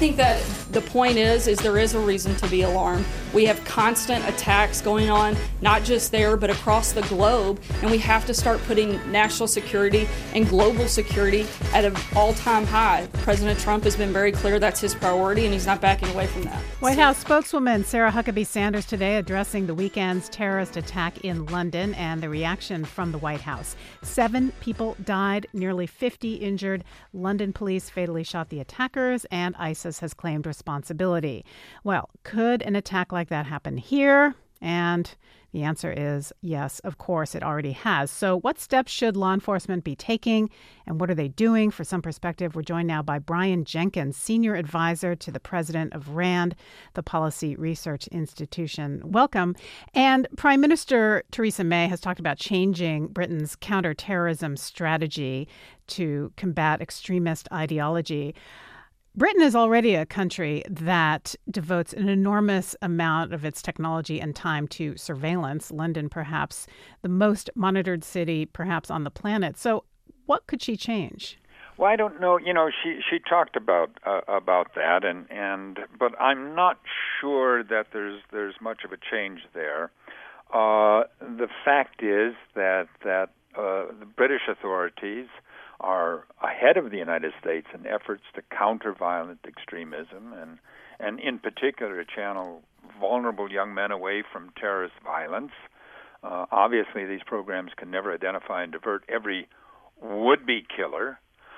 think that the point is there is a reason to be alarmed. We have constant attacks going on, not just there, but across the globe, and we have to start putting national security and global security at an all-time high. President Trump has been very clear that's his priority, and he's not backing away from that. White House spokeswoman Sarah Huckabee Sanders today addressing the weekend's terrorist attack in London and the reaction from the White House. 7 people died, nearly 50 injured. London police fatally shot the attackers, and ISIS has claimed responsibility. Well, could an attack like that happen here? And the answer is yes, of course, it already has. So what steps should law enforcement be taking, and what are they doing? For some perspective, we're joined now by Brian Jenkins, senior advisor to the president of RAND, the Policy Research Institution. Welcome. And Prime Minister Theresa May has talked about changing Britain's counterterrorism strategy to combat extremist ideology. Britain is already a country that devotes an enormous amount of its technology and time to surveillance. London, perhaps the most monitored city, perhaps on the planet. So what could she change? Well, I don't know. She talked about that, but I'm not sure that there's much of a change there. The fact is that the British authorities are ahead of the United States in efforts to counter violent extremism and in particular to channel vulnerable young men away from terrorist violence. Obviously, these programs can never identify and divert every would-be killer.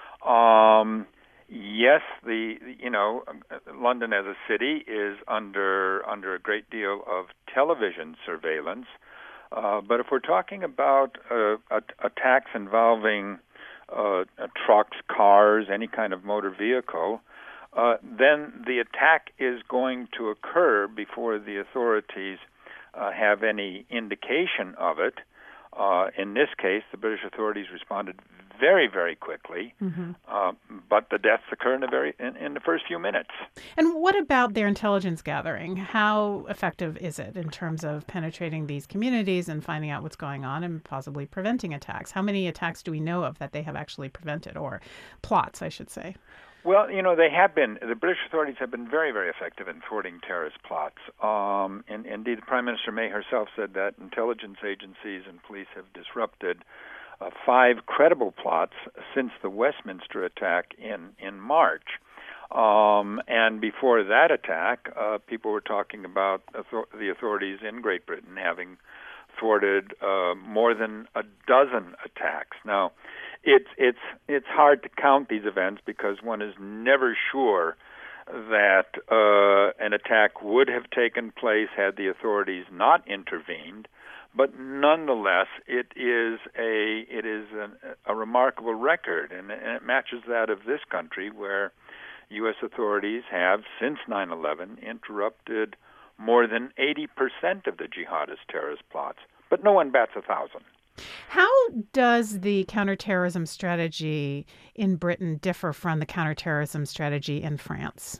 Yes, London as a city is under a great deal of television surveillance. But if we're talking about attacks involving trucks, cars, any kind of motor vehicle, then the attack is going to occur before the authorities have any indication of it. In this case, the British authorities responded very, very quickly, but the deaths occur in the first few minutes. And what about their intelligence gathering? How effective is it in terms of penetrating these communities and finding out what's going on and possibly preventing attacks? How many attacks do we know of that they have actually prevented, or plots, I should say? Well, the British authorities have been very, very effective in thwarting terrorist plots. And indeed, Prime Minister May herself said that intelligence agencies and police have disrupted 5 credible plots since the Westminster attack in March. And before that attack, people were talking about the authorities in Great Britain having thwarted more than a dozen attacks. Now, it's hard to count these events because one is never sure that an attack would have taken place had the authorities not intervened. But nonetheless, it is a remarkable record, and it matches that of this country, where U.S. authorities have, since 9/11, interrupted more than 80% of the jihadist terrorist plots. But no one bats 1,000. How does the counterterrorism strategy in Britain differ from the counterterrorism strategy in France?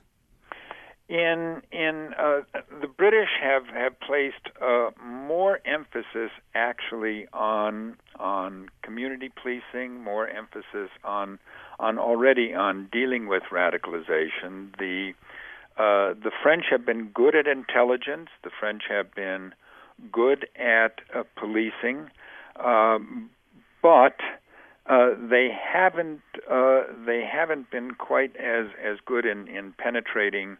The British have placed more emphasis actually on community policing, more emphasis on dealing with radicalization. The French have been good at intelligence. The French have been good at policing, but they haven't been quite as good in penetrating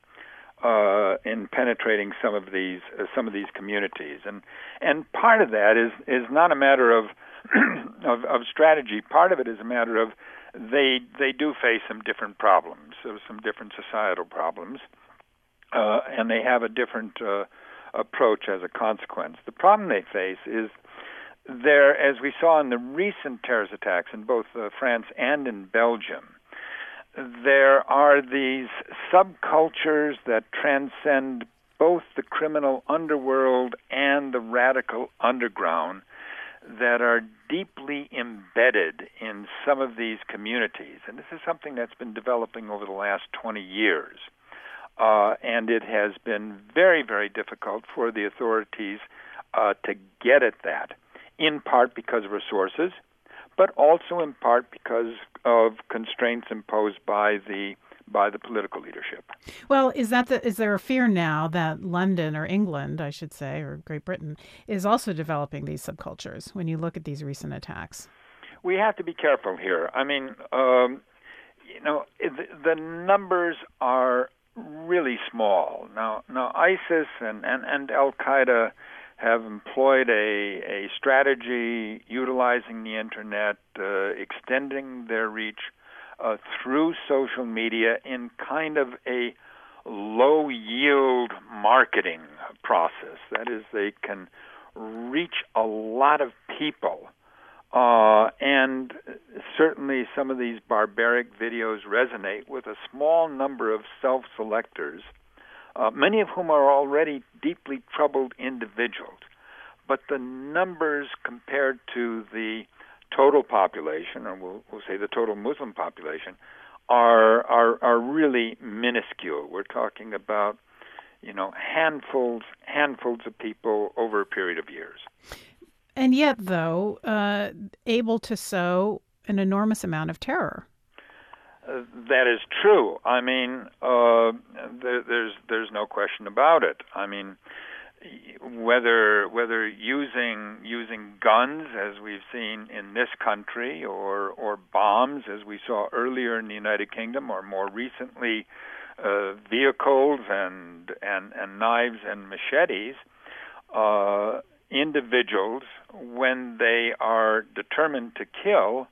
some of these communities, and part of that is not a matter of strategy. Part of it is a matter of they do face some different problems, some different societal problems, and they have a different approach as a consequence. The problem they face is there, as we saw in the recent terrorist attacks in both France and in Belgium. There are these subcultures that transcend both the criminal underworld and the radical underground that are deeply embedded in some of these communities. And this is something that's been developing over the last 20 years. And it has been very, very difficult for the authorities to get at that, in part because of resources, but also in part because of constraints imposed by the by the political leadership. Well, is there a fear now that London, or England, I should say, or Great Britain, is also developing these subcultures when you look at these recent attacks? We have to be careful here. I mean, the numbers are really small. Now ISIS and Al-Qaeda have employed a strategy utilizing the internet, extending their reach through social media in kind of a low-yield marketing process. That is, they can reach a lot of people. And certainly some of these barbaric videos resonate with a small number of self-selectors, many of whom are already deeply troubled individuals. But the numbers compared to the total population, or we'll say the total Muslim population, are really minuscule. We're talking about, handfuls of people over a period of years. And yet, though, able to sow an enormous amount of terror. That is true. I mean, there's no question about it. I mean, whether using guns, as we've seen in this country, or bombs, as we saw earlier in the United Kingdom, or more recently, vehicles and knives and machetes, individuals, when they are determined to kill,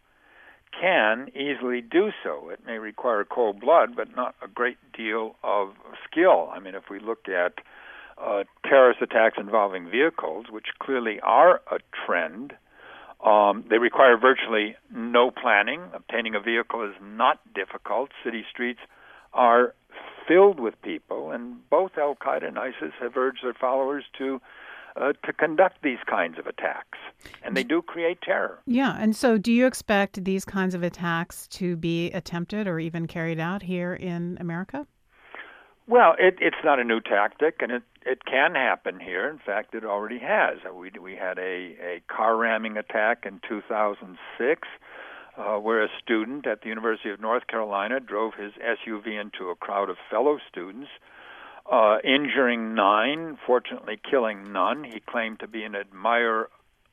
can easily do so. It may require cold blood, but not a great deal of skill. I mean, if we look at terrorist attacks involving vehicles, which clearly are a trend, they require virtually no planning. Obtaining a vehicle is not difficult. City streets are filled with people, and both Al-Qaeda and ISIS have urged their followers to conduct these kinds of attacks, and they do create terror. Yeah, and so do you expect these kinds of attacks to be attempted or even carried out here in America? Well, it's not a new tactic, and it can happen here. In fact, it already has. We had a car ramming attack in 2006, where a student at the University of North Carolina drove his SUV into a crowd of fellow students, injuring 9, fortunately killing none. He claimed to be an admirer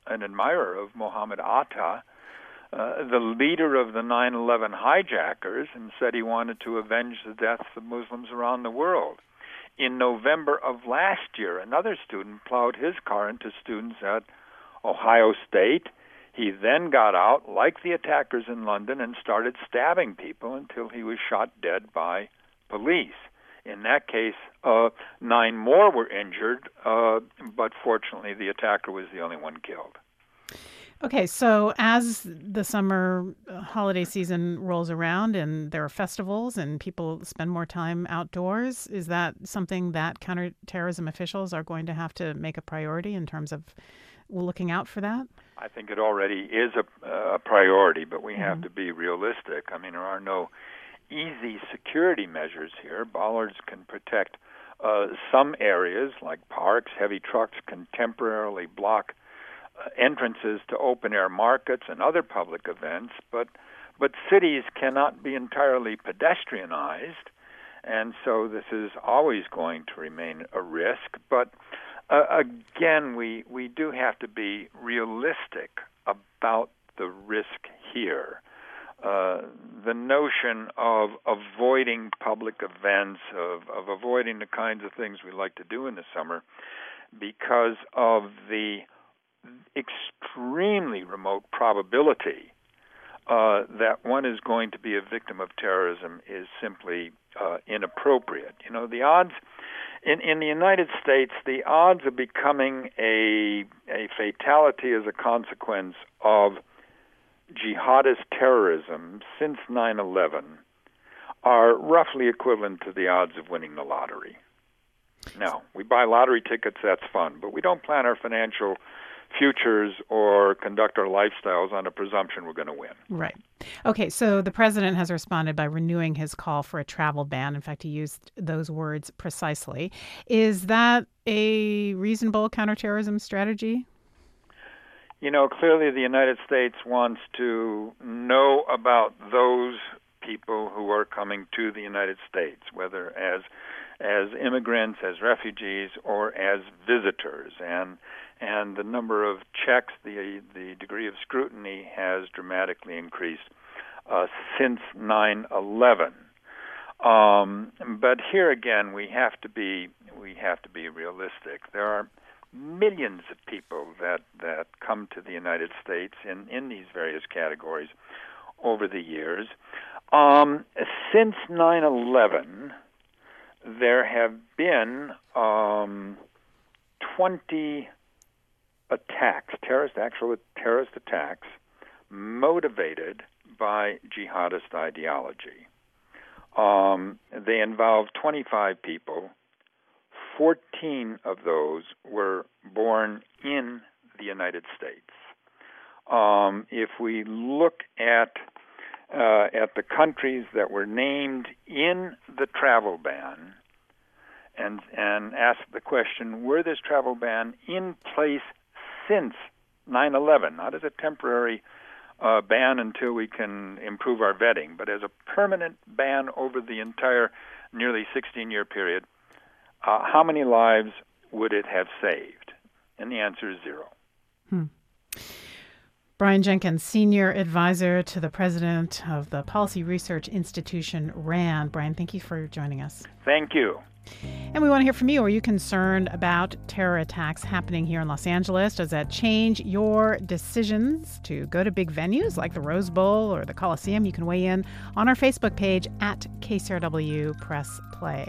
of Mohammed Atta, the leader of the 9/11 hijackers, and said he wanted to avenge the deaths of Muslims around the world. In November of last year, another student plowed his car into students at Ohio State. He then got out, like the attackers in London, and started stabbing people until he was shot dead by police. In that case, 9 more were injured, but fortunately the attacker was the only one killed. Okay, so as the summer holiday season rolls around and there are festivals and people spend more time outdoors, is that something that counterterrorism officials are going to have to make a priority in terms of looking out for that? I think it already is a priority, but we have to be realistic. I mean, there are no easy security measures here. Bollards can protect some areas, like parks. Heavy trucks can temporarily block entrances to open-air markets and other public events, but cities cannot be entirely pedestrianized, and so this is always going to remain a risk. But again, we do have to be realistic about the risk here. The notion of avoiding public events, of avoiding the kinds of things we like to do in the summer because of the extremely remote probability that one is going to be a victim of terrorism is simply inappropriate. You know, the odds in the United States, the odds of becoming a fatality as a consequence of jihadist terrorism since 9/11 are roughly equivalent to the odds of winning the lottery. Now, we buy lottery tickets, that's fun, but we don't plan our financial futures or conduct our lifestyles on a presumption we're going to win. Right. Okay, so the president has responded by renewing his call for a travel ban. In fact, he used those words precisely. Is that a reasonable counterterrorism strategy? You know, clearly the United States wants to know about those people who are coming to the United States, whether as immigrants, as refugees, or as visitors. And the number of checks, the degree of scrutiny has dramatically increased since 9/11. But here again, we have to be realistic. There are millions of people that come to the United States in these various categories over the years. Since 9/11, there have been 20 attacks, actual terrorist attacks, motivated by jihadist ideology. They involved 25 people. 14 of those were born in the United States. If we look at the countries that were named in the travel ban and ask the question, were this travel ban in place since 9/11, not as a temporary ban until we can improve our vetting, but as a permanent ban over the entire nearly 16-year period, how many lives would it have saved? And the answer is 0. Brian Jenkins, Senior Advisor to the President of the Policy Research Institution, RAND. Brian, thank you for joining us. Thank you. And we want to hear from you. Are you concerned about terror attacks happening here in Los Angeles? Does that change your decisions to go to big venues like the Rose Bowl or the Coliseum? You can weigh in on our Facebook page at KCRW Press Play.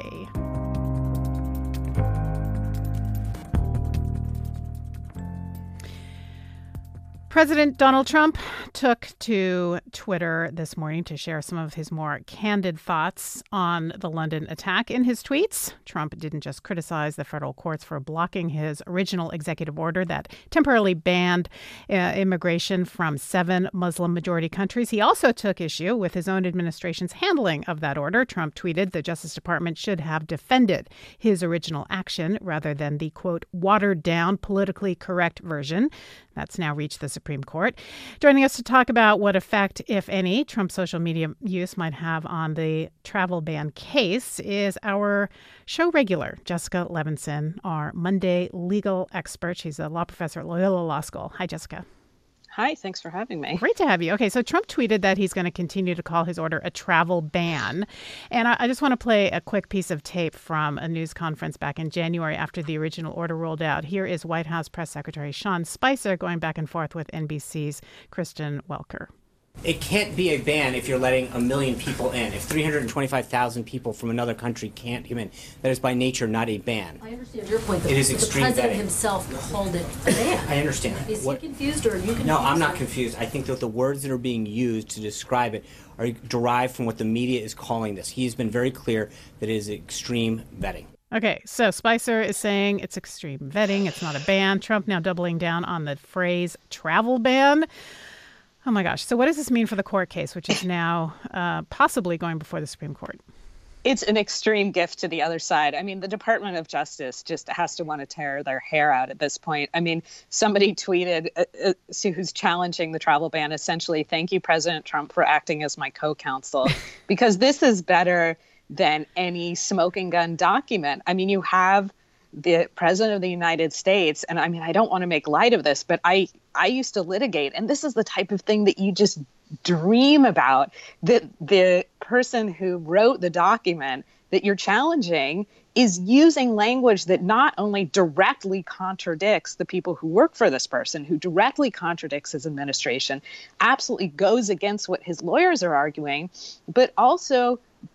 President Donald Trump took to Twitter this morning to share some of his more candid thoughts on the London attack. In his tweets, Trump didn't just criticize the federal courts for blocking his original executive order that temporarily banned immigration from 7 Muslim-majority countries. He also took issue with his own administration's handling of that order. Trump tweeted the Justice Department should have defended his original action rather than the, quote, watered-down, politically correct version. That's now reached the Supreme Court. Joining us to talk about what effect, if any, Trump's social media use might have on the travel ban case is our show regular, Jessica Levinson, our Monday legal expert. She's a law professor at Loyola Law School. Hi, Jessica. Hi, thanks for having me. Great to have you. Okay, so Trump tweeted that he's going to continue to call his order a travel ban. And I just want to play a quick piece of tape from a news conference back in January after the original order rolled out. Here is White House Press Secretary Sean Spicer going back and forth with NBC's Kristen Welker. It can't be a ban if you're letting 1 million people in. If 325,000 people from another country can't come in, that is by nature not a ban. I understand your point. It is extreme The president vetting. himself called it a ban. I understand. Is he confused or are you confused? No, I'm not confused. I think that the words that are being used to describe it are derived from what the media is calling this. He has been very clear that it is extreme vetting. Okay, so Spicer is saying it's extreme vetting. It's not a ban. Trump now doubling down on the phrase travel ban. Oh, my gosh. So what does this mean for the court case, which is now possibly going before the Supreme Court? It's an extreme gift to the other side. I mean, the Department of Justice just has to want to tear their hair out at this point. I mean, somebody tweeted who's challenging the travel ban, essentially, thank you, President Trump, for acting as my co-counsel, because this is better than any smoking gun document. I mean, you have the President of the United States, and I mean, I don't want to make light of this, but I used to litigate, and this is the type of thing that you just dream about, that the person who wrote the document that you're challenging is using language that not only directly contradicts the people who work for this person, who directly contradicts his administration, absolutely goes against what his lawyers are arguing, but also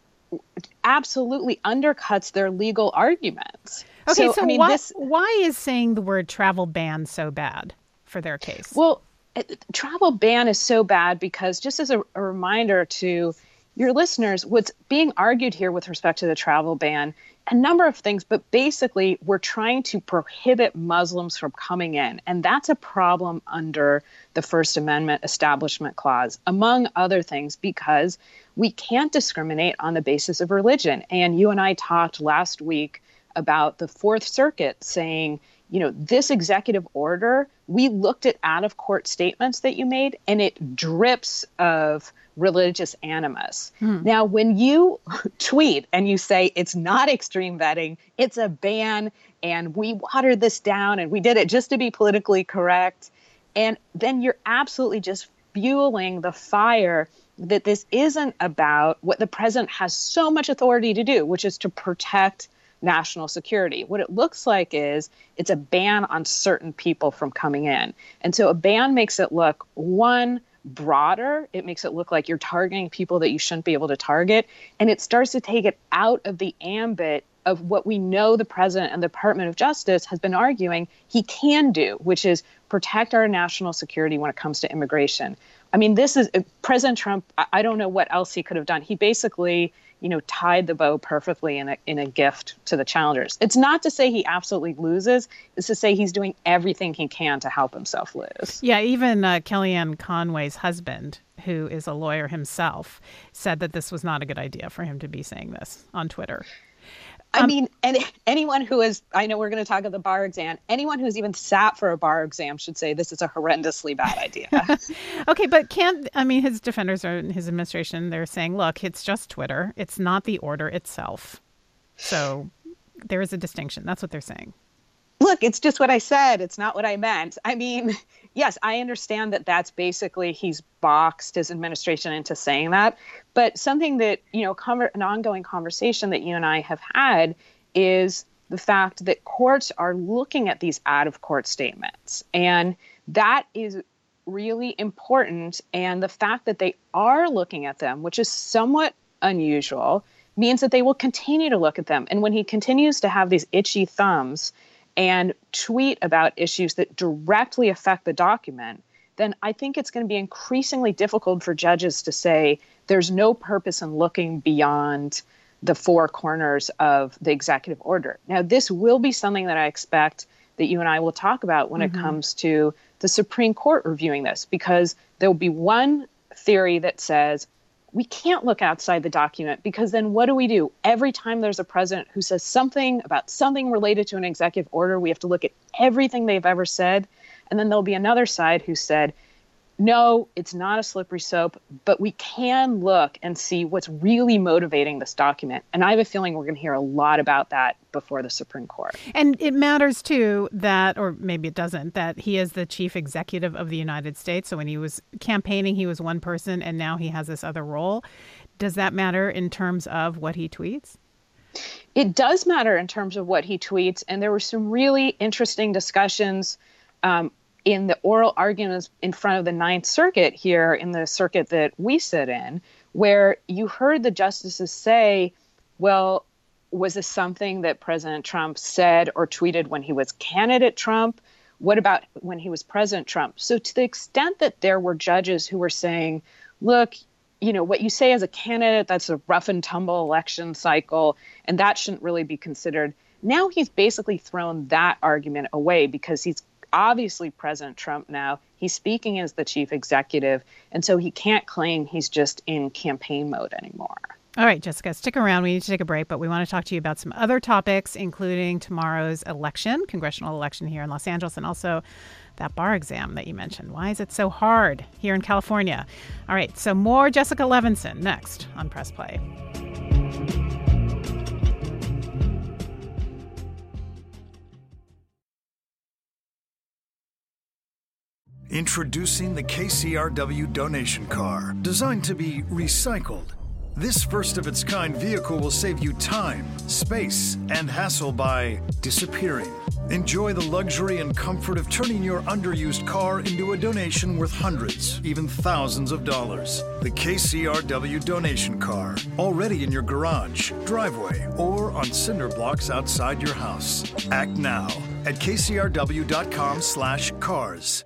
absolutely undercuts their legal arguments. Okay, so I mean, why is saying the word travel ban so bad for their case? Well, travel ban is so bad because, just as a reminder to your listeners, what's being argued here with respect to the travel ban, a number of things, but basically we're trying to prohibit Muslims from coming in. And that's a problem under the First Amendment Establishment Clause, among other things, because we can't discriminate on the basis of religion. And you and I talked last week about the Fourth Circuit saying, this executive order, we looked at out-of-court statements that you made, and it drips of religious animus. Now, when you tweet and you say it's not extreme vetting, it's a ban, and we watered this down, and we did it just to be politically correct, and then you're absolutely just fueling the fire that this isn't about what the president has so much authority to do, which is to protect national security. What it looks like is it's a ban on certain people from coming in. And so a ban makes it look, one, broader. It makes it look like you're targeting people that you shouldn't be able to target. And it starts to take it out of the ambit of what we know the president and the Department of Justice has been arguing he can do, which is protect our national security when it comes to immigration. I mean, this is President Trump. I don't know what else he could have done. He basically, tied the bow perfectly in a gift to the challengers. It's not to say he absolutely loses. It's to say he's doing everything he can to help himself lose. Yeah, even Kellyanne Conway's husband, who is a lawyer himself, said that this was not a good idea for him to be saying this on Twitter. I mean, and anyone who is, I know we're going to talk about the bar exam, anyone who's even sat for a bar exam should say this is a horrendously bad idea. Okay, but his defenders or his administration, they're saying, look, it's just Twitter. It's not the order itself. So there is a distinction. That's what they're saying. Look, it's just what I said. It's not what I meant. I mean, yes, I understand that that's basically he's boxed his administration into saying that. But something that, an ongoing conversation that you and I have had is the fact that courts are looking at these out-of-court statements. And that is really important. And the fact that they are looking at them, which is somewhat unusual, means that they will continue to look at them. And when he continues to have these itchy thumbs and tweet about issues that directly affect the document, then I think it's going to be increasingly difficult for judges to say there's no purpose in looking beyond the four corners of the executive order. Now, this will be something that I expect that you and I will talk about when it comes to the Supreme Court reviewing this, because there will be one theory that says we can't look outside the document, because then what do? Every time there's a president who says something about something related to an executive order, we have to look at everything they've ever said. And then there'll be another side who said, no, it's not a slippery slope, but we can look and see what's really motivating this document. And I have a feeling we're going to hear a lot about that before the Supreme Court. And it matters, too, that, or maybe it doesn't, that he is the chief executive of the United States. So when he was campaigning, he was one person, and now he has this other role. Does that matter in terms of what he tweets? It does matter in terms of what he tweets. And there were some really interesting discussions in the oral arguments in front of the Ninth Circuit here, in the circuit that we sit in, where you heard the justices say, well, was this something that President Trump said or tweeted when he was candidate Trump? What about when he was President Trump? So to the extent that there were judges who were saying, look, what you say as a candidate, that's a rough and tumble election cycle, and that shouldn't really be considered. Now he's basically thrown that argument away, because he's obviously President Trump now. He's speaking as the chief executive, and so he can't claim he's just in campaign mode anymore. All right, Jessica, stick around. We need to take a break, but we want to talk to you about some other topics, including tomorrow's election, congressional election here in Los Angeles, and also that bar exam that you mentioned. Why is it so hard here in California? All right, so more Jessica Levinson next on Press Play. Introducing the KCRW donation car, designed to be recycled. This first-of-its-kind vehicle will save you time, space, and hassle by disappearing. Enjoy the luxury and comfort of turning your underused car into a donation worth hundreds, even thousands of dollars. The KCRW donation car, already in your garage, driveway, or on cinder blocks outside your house. Act now at kcrw.com/cars.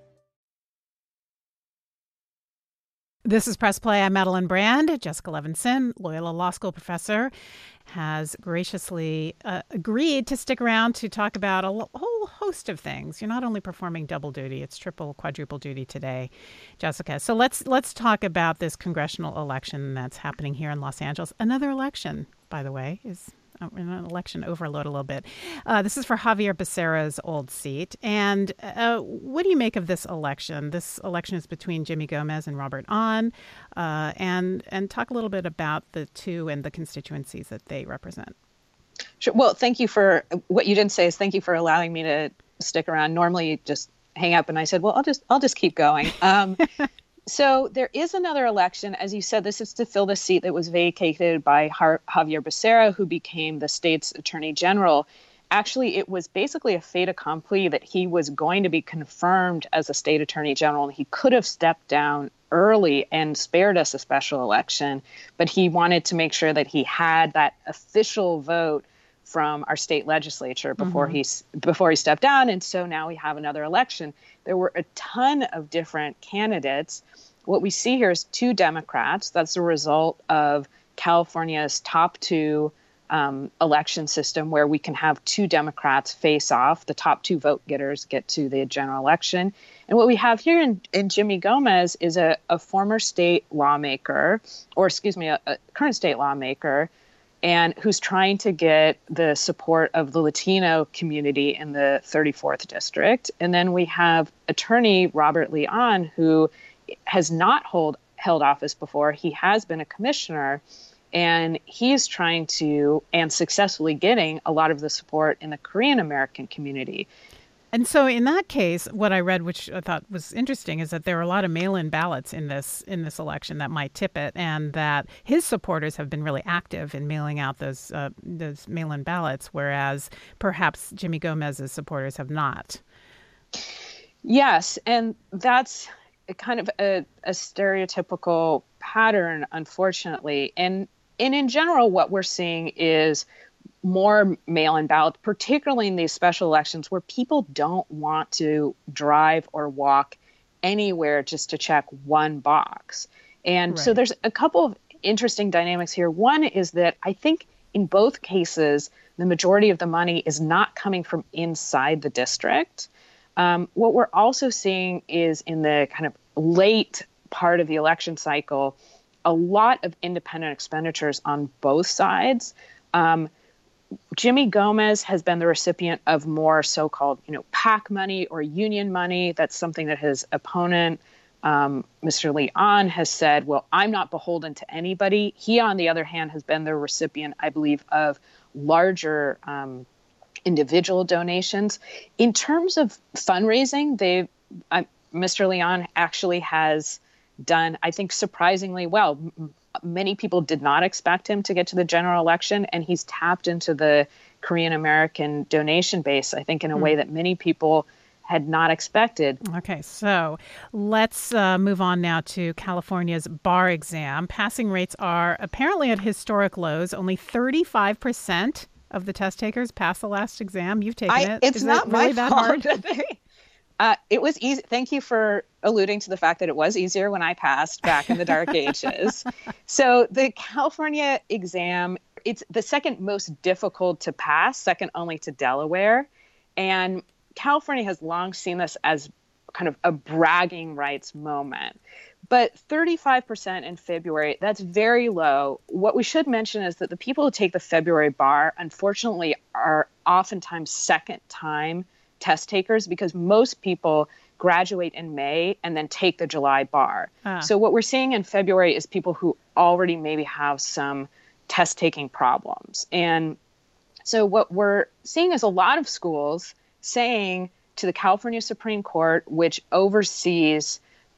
This is Press Play. I'm Madeline Brand. Jessica Levinson, Loyola Law School professor, has graciously agreed to stick around to talk about a whole host of things. You're not only performing double duty, it's triple, quadruple duty today, Jessica. So let's talk about this congressional election that's happening here in Los Angeles. Another election, by the way, is in an election overload a little bit. This is for Javier Becerra's old seat. And what do you make of this election? This election is between Jimmy Gomez and Robert Ahn. And talk a little bit about the two and the constituencies that they represent. Sure. Well, thank you for what you didn't say is thank you for allowing me to stick around. Normally you just hang up, and I said, well, I'll just keep going. So there is another election. As you said, this is to fill the seat that was vacated by Javier Becerra, who became the state's attorney general. Actually, it was basically a fait accompli that he was going to be confirmed as a state attorney general, and he could have stepped down early and spared us a special election, but he wanted to make sure that he had that official vote from our state legislature before he stepped down. And so now we have another election. There were a ton of different candidates. What we see here is two Democrats. That's the result of California's top two election system, where we can have two Democrats face off. The top two vote getters get to the general election. And what we have here in Jimmy Gomez is a former state lawmaker, or a current state lawmaker, and who's trying to get the support of the Latino community in the 34th district. And then we have attorney Robert Lee Ahn, who has not held office before. He has been a commissioner, and he is trying to, and successfully getting, a lot of the support in the Korean American community. And so in that case, what I read, which I thought was interesting, is that there are a lot of mail-in ballots in this election that might tip it, and that his supporters have been really active in mailing out those mail-in ballots, whereas perhaps Jimmy Gomez's supporters have not. Yes, and that's kind of a stereotypical pattern, unfortunately. And in general, what we're seeing is more mail-in ballots, particularly in these special elections where people don't want to drive or walk anywhere just to check one box. And so there's a couple of interesting dynamics here. One is that I think in both cases, the majority of the money is not coming from inside the district. What we're also seeing is in the kind of late part of the election cycle, a lot of independent expenditures on both sides. Jimmy Gomez has been the recipient of more so-called, PAC money or union money. That's something that his opponent, Mr. Lee Ahn, has said, well, I'm not beholden to anybody. He, on the other hand, has been the recipient, I believe, of larger individual donations. In terms of fundraising, Mr. Lee Ahn actually has done, I think, surprisingly well. Many people did not expect him to get to the general election, and he's tapped into the Korean American donation base, I think, in a way that many people had not expected. Okay, so let's move on now to California's bar exam. Passing rates are apparently at historic lows. Only 35% of the test takers pass the last exam. You've taken it. It's Is not it really my that fault. hard? It was easy. Thank you for alluding to the fact that it was easier when I passed back in the dark ages. So the California exam, it's the second most difficult to pass, second only to Delaware. And California has long seen this as kind of a bragging rights moment. But 35% in February, that's very low. What we should mention is that the people who take the February bar, unfortunately, are oftentimes second-time test takers, because most people graduate in May and then take the July bar. So what we're seeing in February is people who already maybe have some test taking problems. And so what we're seeing is a lot of schools saying to the California Supreme Court, which oversees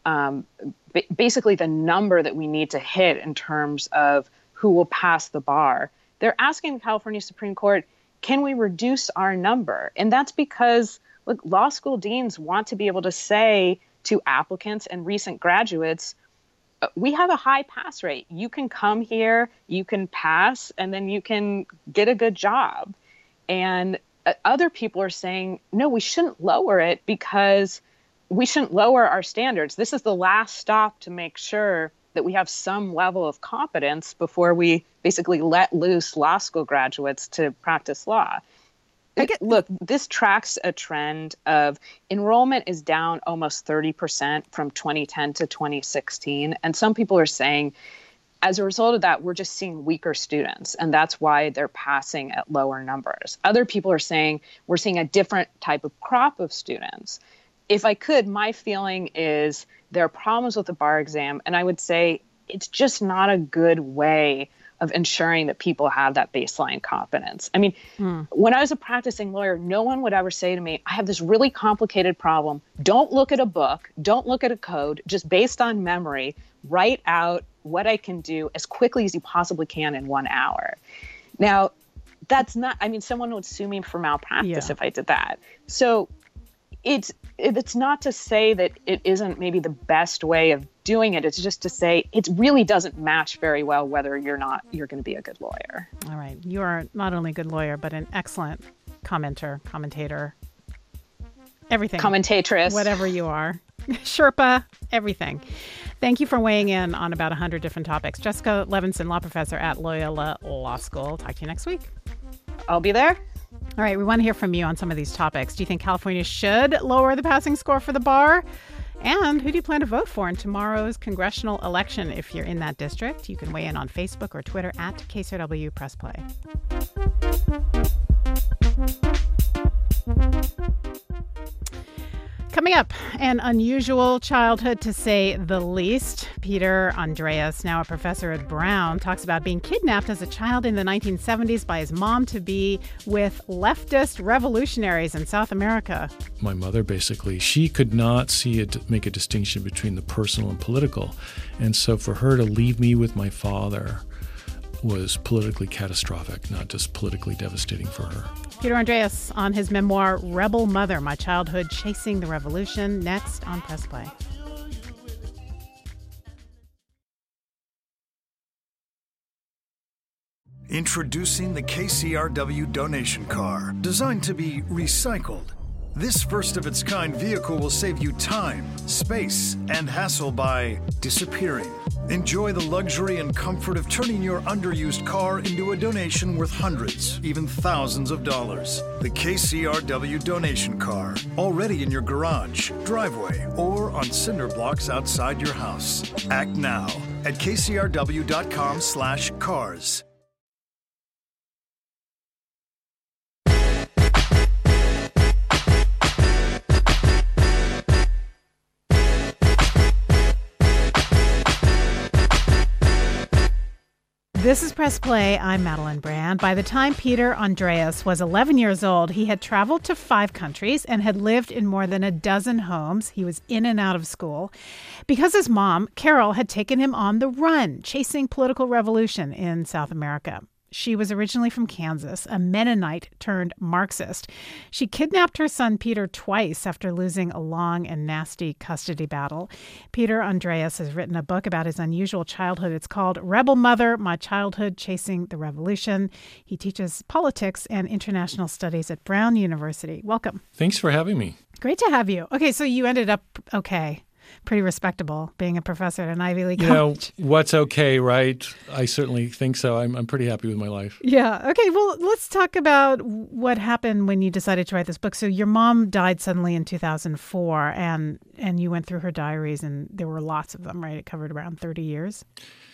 basically the number that we need to hit in terms of who will pass the bar, they're asking the California Supreme Court, can we reduce our number? And that's because, look, law school deans want to be able to say to applicants and recent graduates, we have a high pass rate. You can come here, you can pass, and then you can get a good job. And other people are saying, no, we shouldn't lower it because we shouldn't lower our standards. This is the last stop to make sure that we have some level of competence before we basically let loose law school graduates to practice law. Look, this tracks a trend of enrollment is down almost 30% from 2010 to 2016. And some people are saying as a result of that, we're just seeing weaker students, and that's why they're passing at lower numbers. Other people are saying we're seeing a different type of crop of students. If I could, my feeling is there are problems with the bar exam, and I would say it's just not a good way of ensuring that people have that baseline competence. I mean, when I was a practicing lawyer, no one would ever say to me, I have this really complicated problem. Don't look at a book. Don't look at a code. Just based on memory, write out what I can do as quickly as you possibly can in 1 hour. Now, that's not, I mean, someone would sue me for malpractice if I did that. So it's not to say that it isn't maybe the best way of doing it. It's just to say it really doesn't match very well whether you're going to be a good lawyer. All right. You are not only a good lawyer, but an excellent commentator, everything. Commentatress. Whatever you are. Sherpa, everything. Thank you for weighing in on about 100 different topics. Jessica Levinson, law professor at Loyola Law School. Talk to you next week. I'll be there. All right, we want to hear from you on some of these topics. Do you think California should lower the passing score for the bar? And who do you plan to vote for in tomorrow's congressional election? If you're in that district, you can weigh in on Facebook or Twitter at KCRW Press Play. Coming up, an unusual childhood to say the least. Peter Andreas, now a professor at Brown, talks about being kidnapped as a child in the 1970s by his mom-to-be with leftist revolutionaries in South America. My mother, basically, she could not make a distinction between the personal and political. And so for her to leave me with my father was politically catastrophic, not just politically devastating for her. Peter Andreas on his memoir, Rebel Mother, My Childhood Chasing the Revolution, next on Press Play. Introducing the KCRW donation car, designed to be recycled. This first-of-its-kind vehicle will save you time, space, and hassle by disappearing. Enjoy the luxury and comfort of turning your underused car into a donation worth hundreds, even thousands of dollars. The KCRW donation car, already in your garage, driveway, or on cinder blocks outside your house. Act now at kcrw.com/cars. This is Press Play. I'm Madeline Brand. By the time Peter Andreas was 11 years old, he had traveled to 5 countries and had lived in more than a dozen homes. He was in and out of school because his mom, Carol, had taken him on the run, chasing political revolution in South America. She was originally from Kansas, a Mennonite turned Marxist. She kidnapped her son Peter twice after losing a long and nasty custody battle. Peter Andreas has written a book about his unusual childhood. It's called Rebel Mother, My Childhood Chasing the Revolution. He teaches politics and international studies at Brown University. Welcome. Thanks for having me. Great to have you. Okay, so you ended up okay. Pretty respectable being a professor at an Ivy League college. You know, what's okay, right? I certainly think so. I'm pretty happy with my life. Yeah. Okay. Well, let's talk about what happened when you decided to write this book. So your mom died suddenly in 2004, and you went through her diaries, and there were lots of them, right? It covered around 30 years.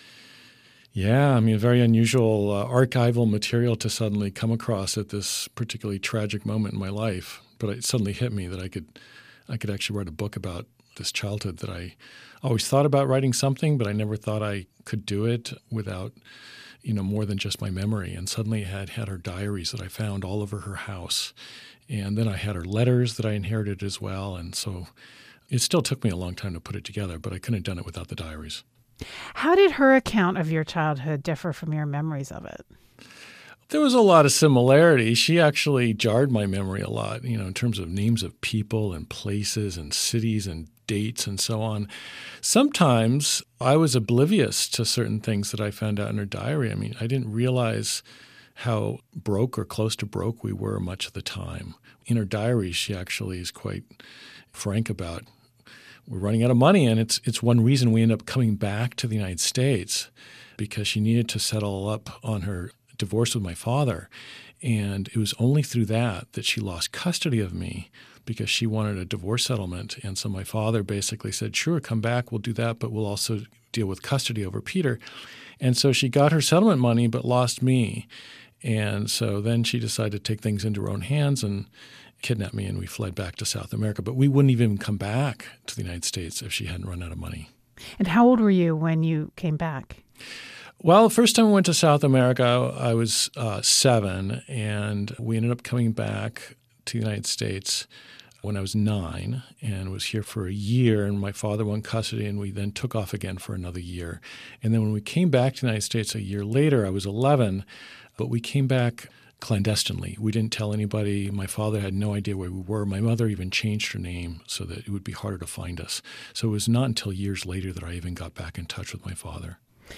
Yeah. I mean, very unusual archival material to suddenly come across at this particularly tragic moment in my life. But it suddenly hit me that I could actually write a book about this childhood that I always thought about writing something, but I never thought I could do it without, more than just my memory. And suddenly I had her diaries that I found all over her house. And then I had her letters that I inherited as well. And so it still took me a long time to put it together, but I couldn't have done it without the diaries. How did her account of your childhood differ from your memories of it? There was a lot of similarity. She actually jarred my memory a lot, in terms of names of people and places and cities and dates and so on. Sometimes I was oblivious to certain things that I found out in her diary. I mean, I didn't realize how broke or close to broke we were much of the time. In her diary, she actually is quite frank about we're running out of money, and it's one reason we end up coming back to the United States, because she needed to settle up on her divorce with my father. And it was only through that she lost custody of me, because she wanted a divorce settlement. And so my father basically said, sure, come back, we'll do that, but we'll also deal with custody over Peter. And so she got her settlement money but lost me. And so then she decided to take things into her own hands and kidnap me, and we fled back to South America. But we wouldn't even come back to the United States if she hadn't run out of money. And how old were you when you came back? Well, the first time we went to South America, I was 7, and we ended up coming back to the United States when I was 9 and was here for a year, and my father won custody, and we then took off again for another year. And then when we came back to the United States a year later, I was 11, but we came back clandestinely. We didn't tell anybody. My father had no idea where we were. My mother even changed her name so that it would be harder to find us. So it was not until years later that I even got back in touch with my father.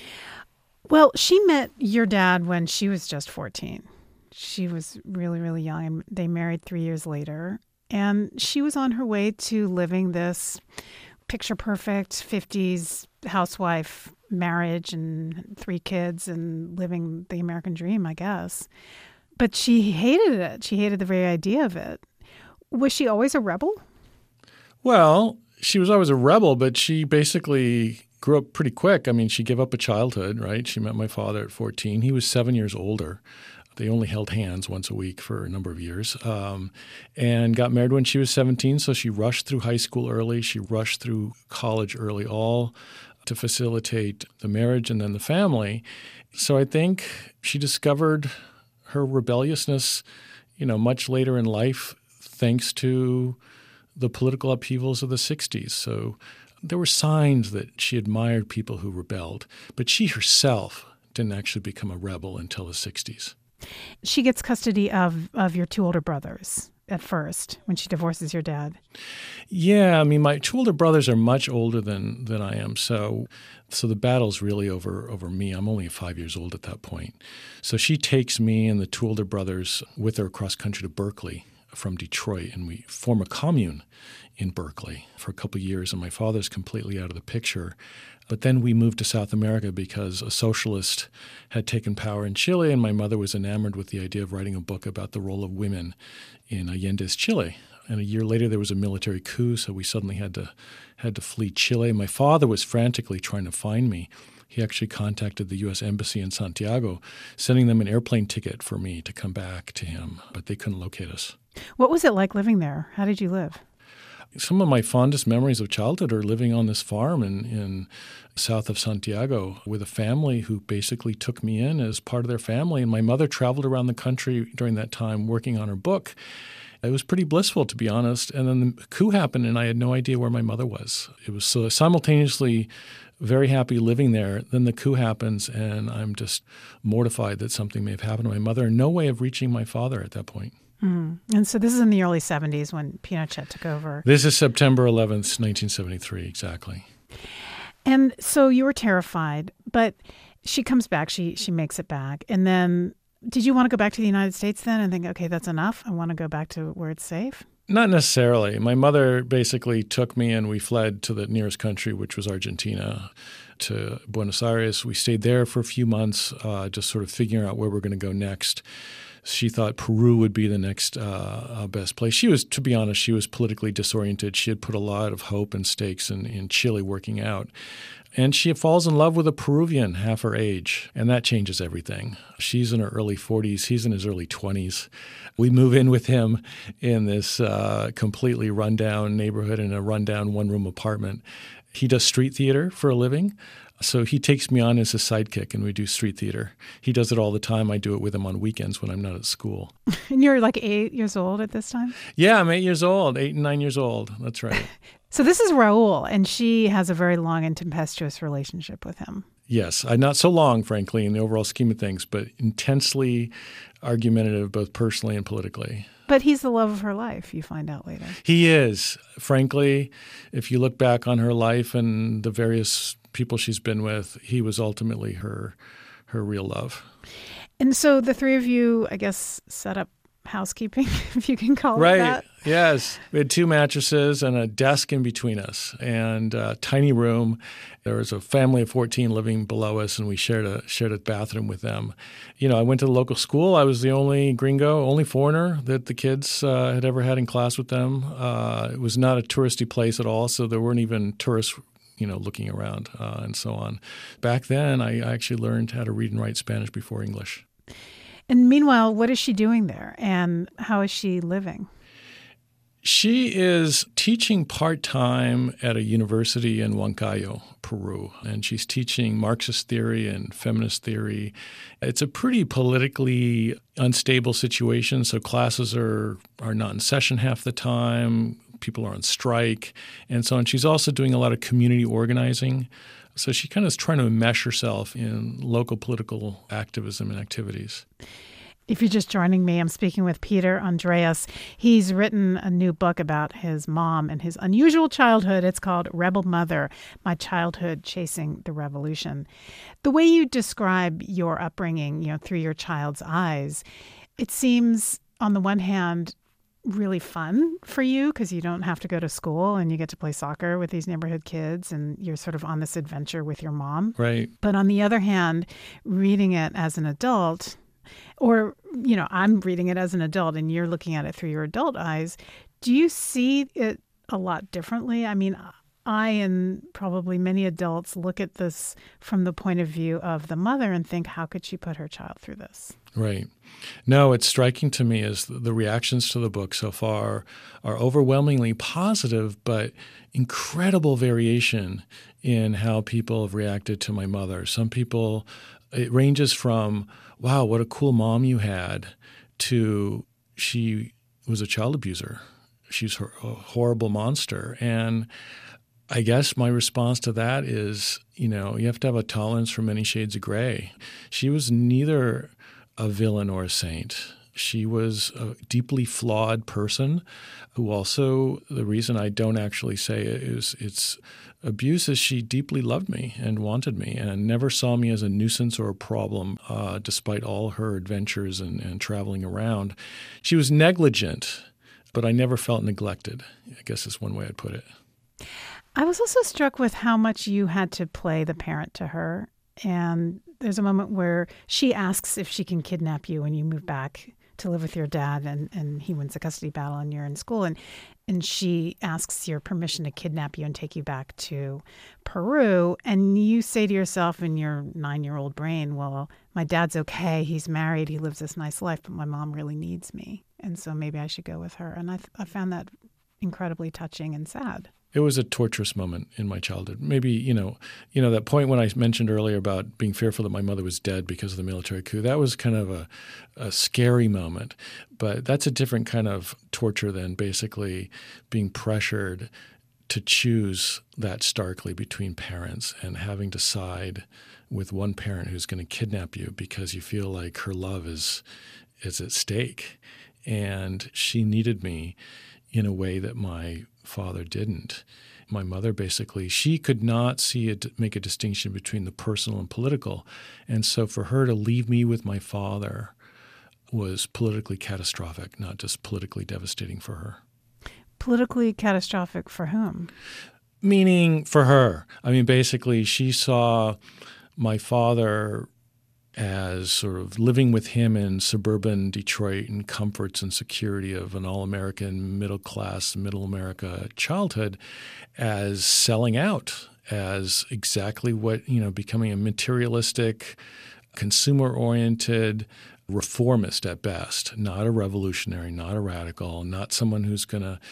Well, she met your dad when she was just 14. She was really, really young, and they married 3 years later. And she was on her way to living this picture-perfect 50s housewife marriage and 3 kids and living the American dream, I guess. But she hated it. She hated the very idea of it. Was she always a rebel? Well, she was always a rebel, but she basically grew up pretty quick. I mean, she gave up a childhood, right? She met my father at 14. He was 7 years older. They only held hands once a week for a number of years, and got married when she was 17. So she rushed through high school early. She rushed through college early, all to facilitate the marriage and then the family. So I think she discovered her rebelliousness, much later in life, thanks to the political upheavals of the 60s. So there were signs that she admired people who rebelled, but she herself didn't actually become a rebel until the 60s. She gets custody of your 2 older brothers at first when she divorces your dad. Yeah, I mean, my 2 older brothers are much older than I am, so the battle's really over me. I'm only 5 years old at that point. So she takes me and the 2 older brothers with her across country to Berkeley from Detroit, and we form a commune in Berkeley for a couple of years, and my father's completely out of the picture. But then we moved to South America because a socialist had taken power in Chile, and my mother was enamored with the idea of writing a book about the role of women in Allende's Chile. And a year later, there was a military coup, so we suddenly had to flee Chile. My father was frantically trying to find me. He actually contacted the U.S. Embassy in Santiago, sending them an airplane ticket for me to come back to him, but they couldn't locate us. What was it like living there? How did you live? Some of my fondest memories of childhood are living on this farm in south of Santiago with a family who basically took me in as part of their family. And my mother traveled around the country during that time working on her book. It was pretty blissful, to be honest. And then the coup happened, and I had no idea where my mother was. It was so simultaneously very happy living there. Then the coup happens, and I'm just mortified that something may have happened to my mother, and no way of reaching my father at that point. And so this is in the early 70s when Pinochet took over. This is September 11th, 1973, exactly. And so you were terrified, but she comes back, she makes it back. And then did you want to go back to the United States then and think, okay, that's enough? I want to go back to where it's safe? Not necessarily. My mother basically took me and we fled to the nearest country, which was Argentina, to Buenos Aires. We stayed there for a few months, just sort of figuring out where we're going to go next. She thought Peru would be the next best place. She was, to be honest, she was politically disoriented. She had put a lot of hope and stakes in Chile working out. And she falls in love with a Peruvian half her age, and that changes everything. She's in her early 40s. He's in his early 20s. We move in with him in this completely rundown neighborhood in a rundown one-room apartment. He does street theater for a living. So he takes me on as his sidekick, and we do street theater. He does it all the time. I do it with him on weekends when I'm not at school. And you're like 8 years old at this time? Yeah, I'm 8 years old, 8 and 9 years old. That's right. So this is Raul, and she has a very long and tempestuous relationship with him. Yes, not so long, frankly, in the overall scheme of things, but intensely argumentative both personally and politically. But he's the love of her life, you find out later. He is. Frankly, if you look back on her life and the various people she's been with, he was ultimately her real love. And so the 3 of you, I guess, set up housekeeping, if you can call it that. Yes. We had 2 mattresses and a desk in between us and a tiny room. There was a family of 14 living below us, and we shared a bathroom with them. I went to the local school. I was the only gringo, only foreigner that the kids had ever had in class with them. It was not a touristy place at all, so there weren't even tourists looking around and so on. Back then, I actually learned how to read and write Spanish before English. And meanwhile, what is she doing there, and how is she living? She is teaching part-time at a university in Huancayo, Peru, and she's teaching Marxist theory and feminist theory. It's a pretty politically unstable situation, so classes are not in session half the time, people are on strike, and so on. She's also doing a lot of community organizing, so she kind of is trying to enmesh herself in local political activism and activities. If you're just joining me, I'm speaking with Peter Andreas. He's written a new book about his mom and his unusual childhood. It's called Rebel Mother, My Childhood Chasing the Revolution. The way you describe your upbringing, through your child's eyes, it seems, on the one hand, really fun for you because you don't have to go to school and you get to play soccer with these neighborhood kids and you're sort of on this adventure with your mom. Right. But on the other hand, reading it as an adult, or, I'm reading it as an adult and you're looking at it through your adult eyes, do you see it a lot differently? I mean, I and probably many adults look at this from the point of view of the mother and think, how could she put her child through this? Right. No, it's striking to me as the reactions to the book so far are overwhelmingly positive, but incredible variation in how people have reacted to my mother. Some people, it ranges from, wow, what a cool mom you had, to she was a child abuser. She's a horrible monster. And I guess my response to that is, you have to have a tolerance for many shades of gray. She was neither a villain or a saint. She was a deeply flawed person who also, the reason I don't actually say it is it's abuse is she deeply loved me and wanted me and never saw me as a nuisance or a problem, despite all her adventures and traveling around. She was negligent, but I never felt neglected, I guess is one way I'd put it. I was also struck with how much you had to play the parent to her. And there's a moment where she asks if she can kidnap you when you move back to live with your dad and he wins the custody battle and you're in school. And she asks your permission to kidnap you and take you back to Peru. And you say to yourself in your 9-year-old brain, well, my dad's okay. He's married. He lives this nice life, but my mom really needs me. And so maybe I should go with her. And I found that incredibly touching and sad. It was a torturous moment in my childhood. Maybe, that point when I mentioned earlier about being fearful that my mother was dead because of the military coup, that was kind of a scary moment. But that's a different kind of torture than basically being pressured to choose that starkly between parents and having to side with one parent who's going to kidnap you because you feel like her love is at stake. And she needed me in a way that my father didn't. My mother basically, she could not make a distinction between the personal and political. And so for her to leave me with my father was politically catastrophic, not just politically devastating for her. Politically catastrophic for whom? Meaning for her. I mean, basically, she saw my father as sort of living with him in suburban Detroit and comforts and security of an all-American middle-class, middle America childhood as selling out, as exactly what, becoming a materialistic, consumer-oriented reformist at best, not a revolutionary, not a radical, not someone who's going to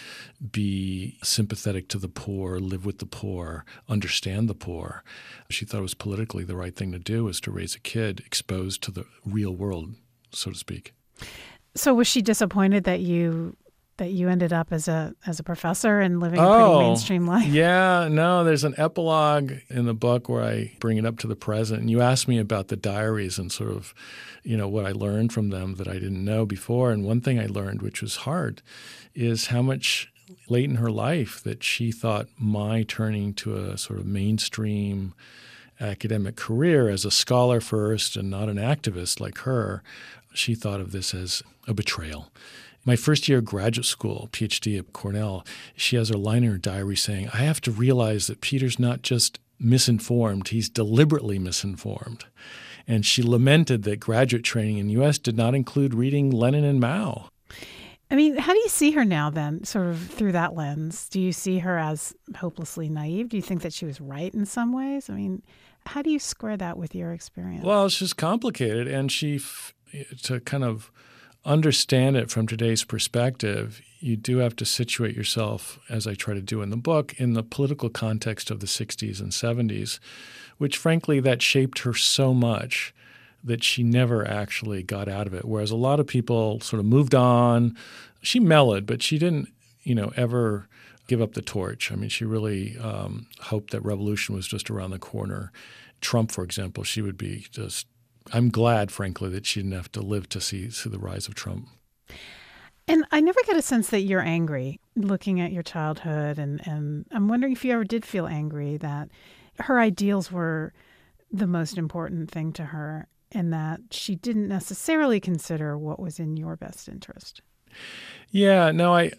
be sympathetic to the poor, live with the poor, understand the poor. She thought it was politically the right thing to do was to raise a kid exposed to the real world, so to speak. So was she disappointed that you ended up as a professor and living a pretty mainstream life? Yeah, no, there's an epilogue in the book where I bring it up to the present. And you asked me about the diaries and sort of, what I learned from them that I didn't know before. And one thing I learned, which was hard, is how much late in her life that she thought my turning to a sort of mainstream academic career as a scholar first and not an activist like her, she thought of this as a betrayal. My first year of graduate school, PhD at Cornell, she has her line in her diary saying, I have to realize that Peter's not just misinformed, he's deliberately misinformed. And she lamented that graduate training in the U.S. did not include reading Lenin and Mao. I mean, how do you see her now then, sort of through that lens? Do you see her as hopelessly naive? Do you think that she was right in some ways? I mean, how do you square that with your experience? Well, it's just complicated. And to kind of understand it from today's perspective, you do have to situate yourself, as I try to do in the book, in the political context of the 60s and 70s, which frankly that shaped her so much that she never actually got out of it. Whereas a lot of people sort of moved on. She mellowed, but she didn't, ever give up the torch. I mean, she really hoped that revolution was just around the corner. Trump, for example, she would be just – I'm glad, frankly, that she didn't have to live to see the rise of Trump. And I never get a sense that you're angry looking at your childhood. And I'm wondering if you ever did feel angry that her ideals were the most important thing to her and that she didn't necessarily consider what was in your best interest. Yeah, no, I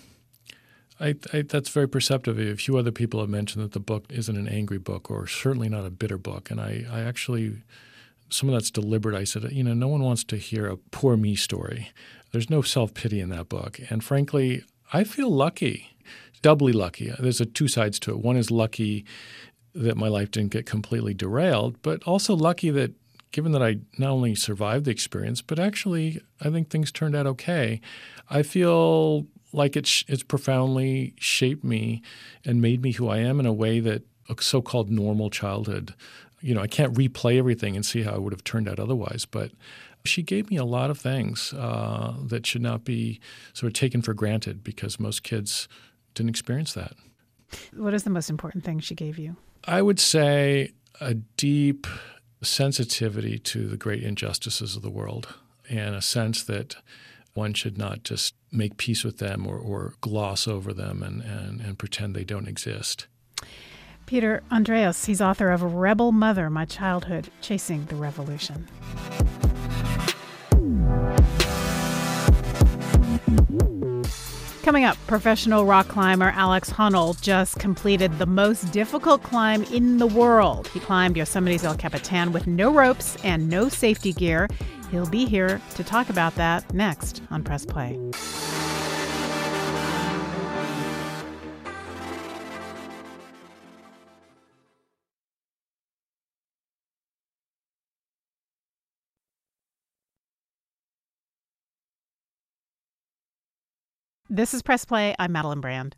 that's very perceptive. A few other people have mentioned that the book isn't an angry book or certainly not a bitter book. And I actually, some of that's deliberate. I said, no one wants to hear a poor me story. There's no self-pity in that book. And frankly, I feel lucky, doubly lucky. There's two sides to it. One is lucky that my life didn't get completely derailed, but also lucky that given that I not only survived the experience, but actually I think things turned out okay. I feel like it's profoundly shaped me and made me who I am in a way that a so-called normal childhood, I can't replay everything and see how it would have turned out otherwise, but she gave me a lot of things that should not be sort of taken for granted because most kids didn't experience that. What is the most important thing she gave you? I would say a deep sensitivity to the great injustices of the world and a sense that one should not just make peace with them or gloss over them and pretend they don't exist. Peter Andreas, he's author of Rebel Mother, My Childhood, Chasing the Revolution. Coming up, professional rock climber Alex Honnold just completed the most difficult climb in the world. He climbed Yosemite's El Capitan with no ropes and no safety gear. He'll be here to talk about that next on Press Play. This is Press Play. I'm Madeline Brand.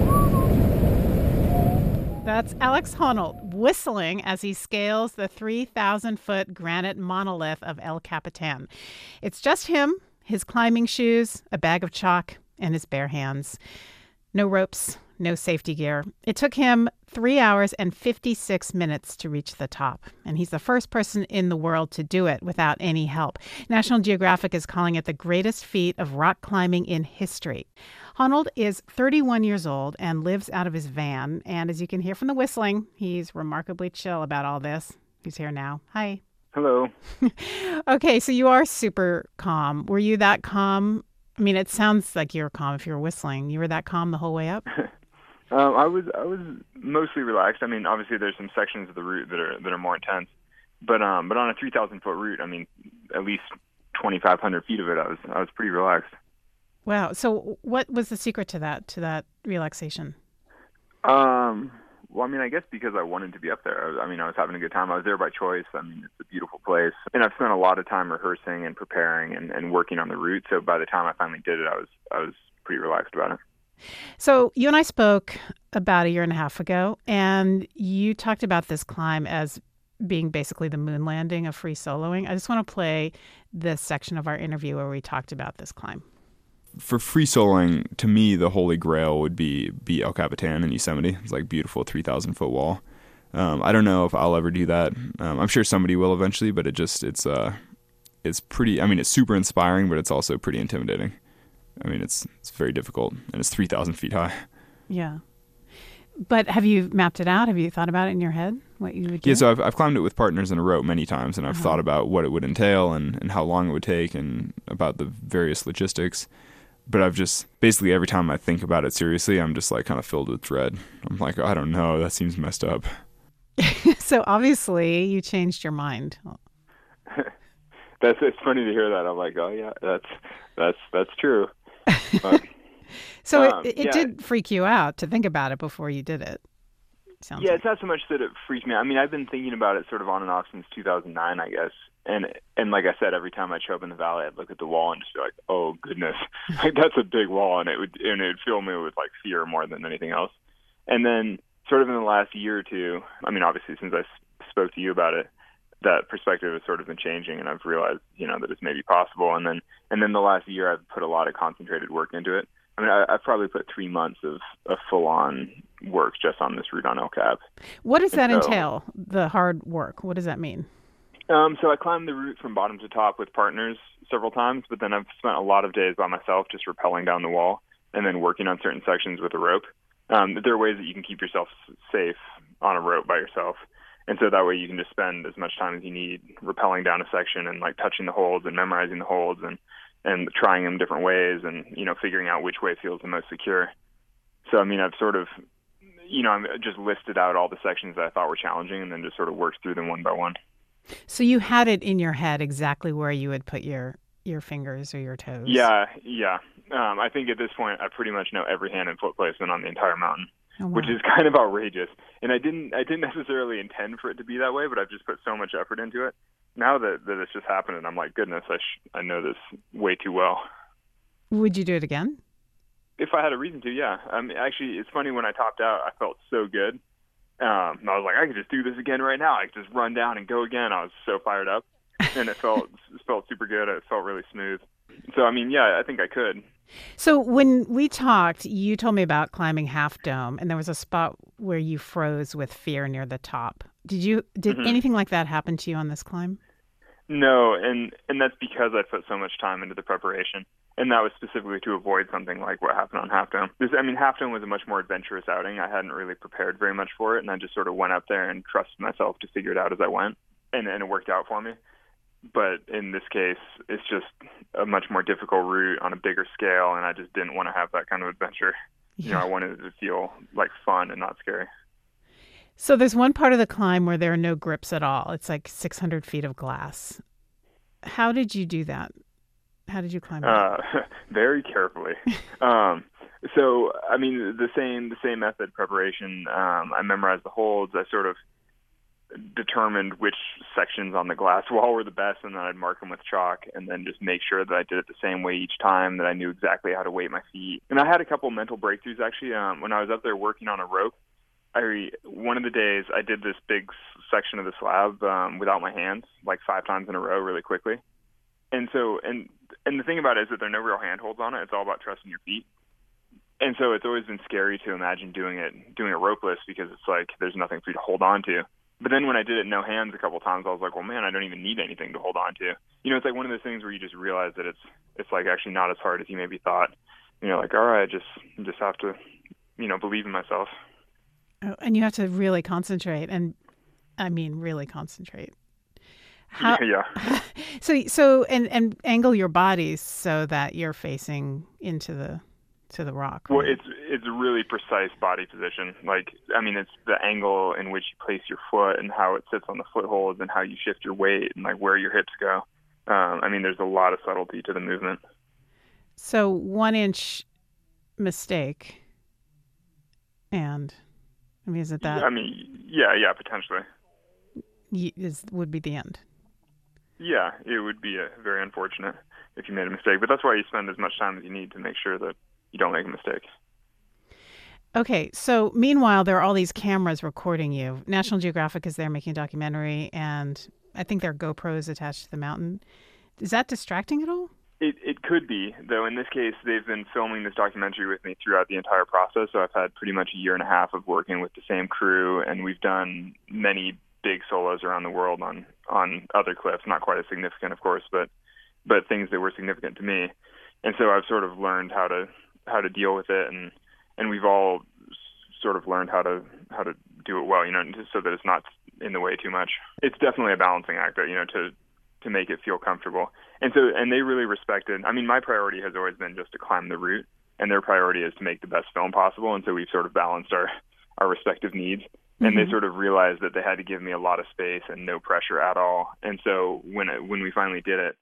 That's Alex Honnold whistling as he scales the 3,000-foot granite monolith of El Capitan. It's just him, his climbing shoes, a bag of chalk, and his bare hands. No ropes, no safety gear. It took him 3 hours and 56 minutes to reach the top, and he's the first person in the world to do it without any help. National Geographic is calling it the greatest feat of rock climbing in history. Honnold is 31 years old and lives out of his van, and as you can hear from the whistling, he's remarkably chill about all this. He's here now. Hi. Hello. Okay, so you are super calm. Were you that calm? I mean, it sounds like you were calm if you were whistling. You were that calm the whole way up? I was mostly relaxed. I mean, obviously there's some sections of the route that are more intense, but on a 3,000-foot route, I mean, at least 2,500 feet of it, I was pretty relaxed. Wow. So what was the secret to that relaxation? Well, I mean, I guess because I wanted to be up there. I was having a good time. I was there by choice. I mean, it's a beautiful place. And I've spent a lot of time rehearsing and preparing and working on the route. So by the time I finally did it, I was pretty relaxed about it. So you and I spoke about a year and a half ago, and you talked about this climb as being basically the moon landing of free soloing. I just want to play this section of our interview where we talked about this climb. For free soloing, to me, the holy grail would be El Capitan in Yosemite. It's like beautiful 3,000-foot wall. I don't know if I'll ever do that. I'm sure somebody will eventually, but it's pretty. I mean, it's super inspiring, but it's also pretty intimidating. I mean, it's very difficult, and it's 3,000 feet high. Yeah. But have you mapped it out? Have you thought about it in your head, what you would do? Yeah, so I've climbed it with partners in a rope many times, and I've thought about what it would entail and how long it would take and about the various logistics. But I've just, basically every time I think about it seriously, I'm just like kind of filled with dread. I'm like, I don't know, that seems messed up. So obviously you changed your mind. It's funny to hear that. I'm like, oh yeah, that's true. But, so it did freak you out to think about it before you did it. Sounds like. It's not so much that it freaked me out. I mean, I've been thinking about it sort of on and off since 2009, I guess. And like I said, every time I'd show up in the valley, I'd look at the wall and just be like, oh goodness, like that's a big wall, and it would fill me with like fear more than anything else. And then sort of in the last year or two, I mean, obviously since I spoke to you about it, that perspective has sort of been changing, and I've realized, that it's maybe possible. And then the last year, I've put a lot of concentrated work into it. I mean, I've probably put 3 months of full-on work just on this route on El Cap. What does that entail, the hard work? What does that mean? So I climbed the route from bottom to top with partners several times, but then I've spent a lot of days by myself just rappelling down the wall and then working on certain sections with a rope. There are ways that you can keep yourself safe on a rope by yourself. And so that way you can just spend as much time as you need rappelling down a section and like touching the holds and memorizing the holds and trying them different ways and, figuring out which way feels the most secure. So, I mean, I've sort of, I've just listed out all the sections that I thought were challenging and then just sort of worked through them one by one. So you had it in your head exactly where you would put your fingers or your toes. Yeah. I think at this point I pretty much know every hand and foot placement on the entire mountain, which is kind of outrageous. And I didn't necessarily intend for it to be that way, but I've just put so much effort into it. Now that it's just happened, and I'm like, goodness, I know this way too well. Would you do it again? If I had a reason to, yeah. Actually, it's funny, when I topped out, I felt so good. I was like, I could just do this again right now. I could just run down and go again. I was so fired up, and it felt super good. It felt really smooth. So, I mean, yeah, I think I could. So when we talked, you told me about climbing Half Dome, and there was a spot where you froze with fear near the top. Did anything like that happen to you on this climb? No, and that's because I put so much time into the preparation. And that was specifically to avoid something like what happened on Half Dome. Half Dome was a much more adventurous outing. I hadn't really prepared very much for it, and I just sort of went up there and trusted myself to figure it out as I went, and it worked out for me. But in this case, it's just a much more difficult route on a bigger scale, and I just didn't want to have that kind of adventure. I wanted it to feel like fun and not scary. So there's one part of the climb where there are no grips at all. It's like 600 feet of glass. How did you do that? How did you climb it? Very carefully. So, I mean, the same method preparation. I memorized the holds. I sort of determined which sections on the glass wall were the best, and then I'd mark them with chalk and then just make sure that I did it the same way each time, that I knew exactly how to weight my feet. And I had a couple mental breakthroughs, actually. When I was up there working on a rope, one of the days I did this big section of the slab without my hands, like 5 times in a row really quickly. And so, and the thing about it is that there are no real handholds on it. It's all about trusting your feet. And so it's always been scary to imagine doing it ropeless, because it's like there's nothing for you to hold on to. But then when I did it no hands a couple of times, I was like, well, man, I don't even need anything to hold on to. It's like one of those things where you just realize that it's like actually not as hard as you maybe thought. Like, all right, just have to, believe in myself. Oh, and you have to really concentrate, and I mean really concentrate. Yeah. So and angle your body so that you're facing into the rock. Right? Well, it's a really precise body position. Like, I mean, it's the angle in which you place your foot and how it sits on the footholds and how you shift your weight and like where your hips go. I mean, there's a lot of subtlety to the movement. So 1 inch mistake, and I mean, is it that? I mean, yeah, potentially. Would be the end. Yeah, it would be very unfortunate if you made a mistake. But that's why you spend as much time as you need to make sure that you don't make a mistake. Okay, so meanwhile, there are all these cameras recording you. National Geographic is there making a documentary, and I think there are GoPros attached to the mountain. Is that distracting at all? It could be, though. In this case, they've been filming this documentary with me throughout the entire process. So I've had pretty much a year and a half of working with the same crew, and we've done many big solos around the world on other cliffs, not quite as significant, of course, but things that were significant to me. And so I've sort of learned how to deal with it, and we've all sort of learned how to do it well, so that it's not in the way too much. It's definitely a balancing act, to make it feel comfortable. And they really respected. I mean, my priority has always been just to climb the route, and their priority is to make the best film possible. And so we've sort of balanced our respective needs. And they sort of realized that they had to give me a lot of space and no pressure at all. And so when we finally did it,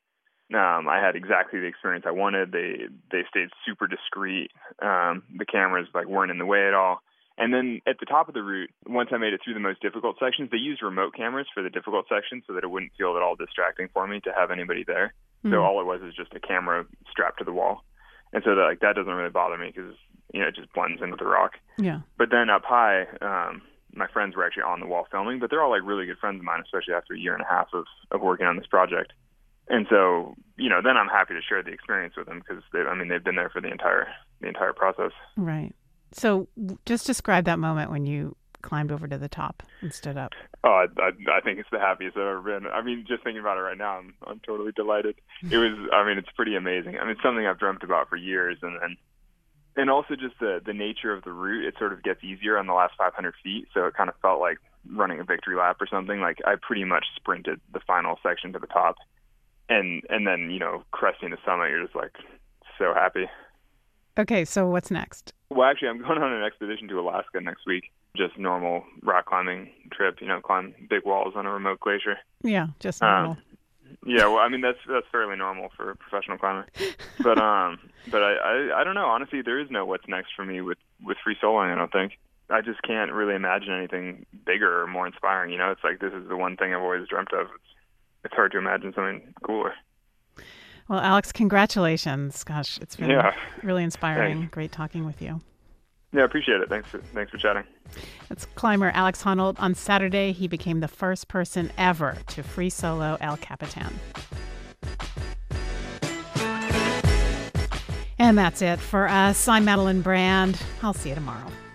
I had exactly the experience I wanted. They stayed super discreet. The cameras weren't in the way at all. And then at the top of the route, once I made it through the most difficult sections, they used remote cameras for the difficult sections so that it wouldn't feel at all distracting for me to have anybody there. So all it was is just a camera strapped to the wall. And so that doesn't really bother me because, it just blends into the rock. Yeah. But then up high, my friends were actually on the wall filming, but they're all really good friends of mine, especially after a year and a half of working on this project. And so, then I'm happy to share the experience with them because they've been there for the entire process. Right. So just describe that moment when you climbed over to the top and stood up. Oh, I think it's the happiest I've ever been. Just thinking about it right now, I'm totally delighted. It was, it's pretty amazing. It's something I've dreamt about for years. And also just the nature of the route, it sort of gets easier on the last 500 feet. So it kind of felt like running a victory lap or something. Like I pretty much sprinted the final section to the top. And then, cresting the summit, you're just so happy. Okay, so what's next? Well, actually, I'm going on an expedition to Alaska next week. Just normal rock climbing trip, climb big walls on a remote glacier. Yeah, just normal. Yeah, well, that's fairly normal for a professional climber. But I don't know. Honestly, there is no what's next for me with free soloing, I don't think. I just can't really imagine anything bigger or more inspiring. It's this is the one thing I've always dreamt of. It's hard to imagine something cooler. Well, Alex, congratulations. Gosh, it's been really inspiring. Thanks. Great talking with you. Yeah, I appreciate it. Thanks for chatting. That's climber Alex Honnold. On Saturday, he became the first person ever to free solo El Capitan. And that's it for us. I'm Madeline Brand. I'll see you tomorrow.